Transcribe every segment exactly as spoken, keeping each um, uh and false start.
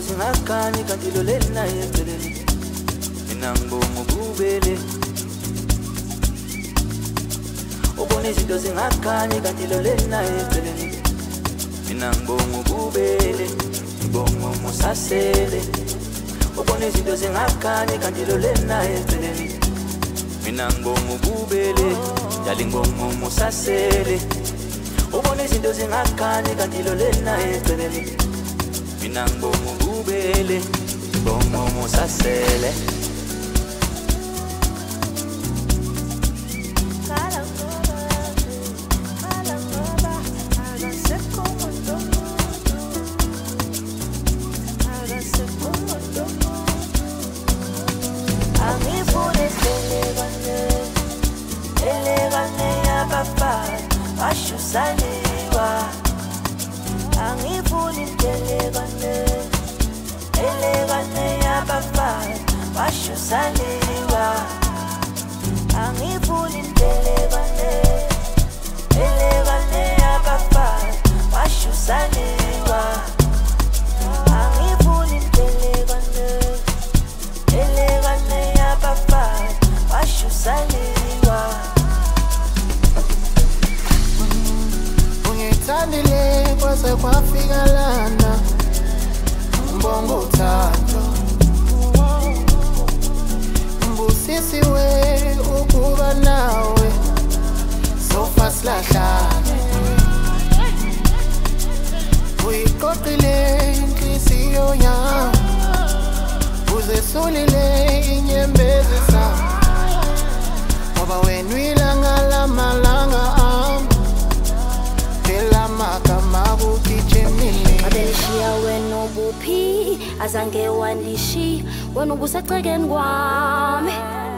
zingakhanyi kanti lo lena eceleni mina ngibonga ububele ubona izinto zingakhanyi kanti lo lena eceleni mina ngibonga ububele ngibonga umusasele ubona izinto zingakhanyi kanti lo lena eceleni mina ngibonga ububele njalo ngibonga umusasele ubona izinto zingakhanyi kanti lo lena eceleni mina ngibonga ububele ngibonga umusasele Saliwa angifuni intelekane elekane yabafana basho saliwa angifuni intelekane elekane yabafana basho saliwa angifuni intelekane elekane yabafana basho saliwa Tandile kwase kwafika lana Mbongo uthando Mbusisi we ukuba nawe Sofa silahlane Uyiqoqile inhliziyo yami Uzesulile inyembezi zami Ngoba wena uyilanga lamalanga ami Abelishiya wena ubuphi azange wandishi wena ubusecekeni kwami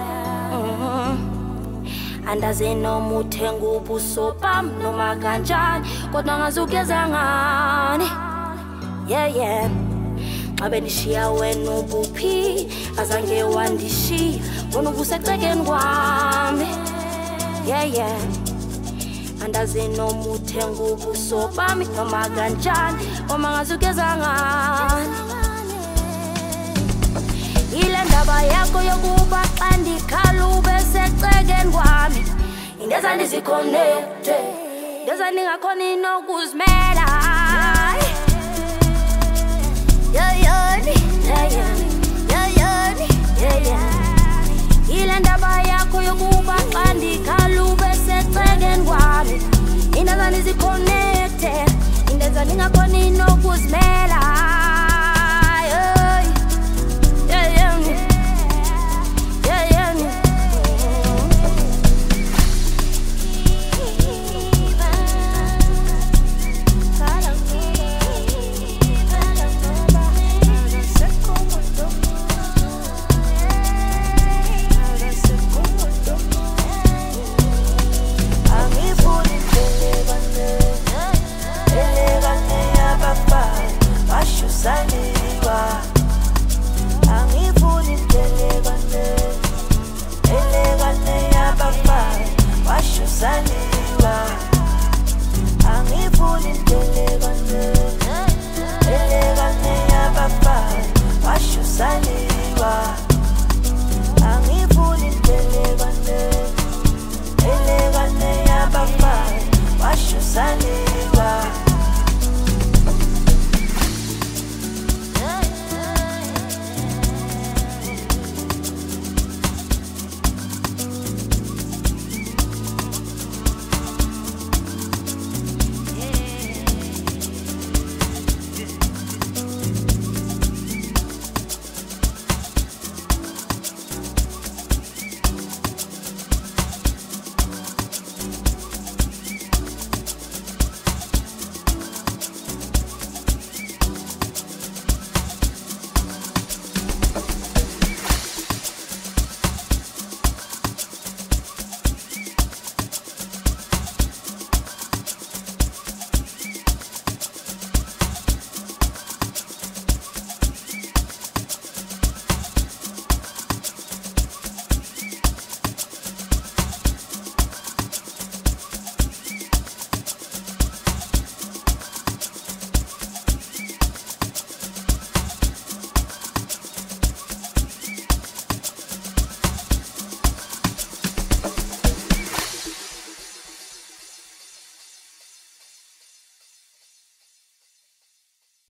andaze noma uthenga ubuso bami noma kanjani kodwa ngazukeza ngani yeah yeah Abelishiya wena ubuphi azange wandishi wena ubusecekeni kwami yeah yeah Andaze noma uthenga ubuso bami noma kanjani uma ngazukeza ngani Ile ndaba yakho yokuba xa ndikhala ube secekeni kwami indeza ndiziconnecte ndeza ningakhona inokuzimela yoyoni yoyoni yoyoni yoyoni Ile ndaba yakho yokuba xa ndikhala ube secekeni kwami indeza ndiziconnecte indeza ningakhona inokuzimela Saliwa angifuni intelekane elekane yabafana basho saliwa angifuni intelekane elekane yabafana basho saliwa angifuni intelekane elekane yabafana basho saliwa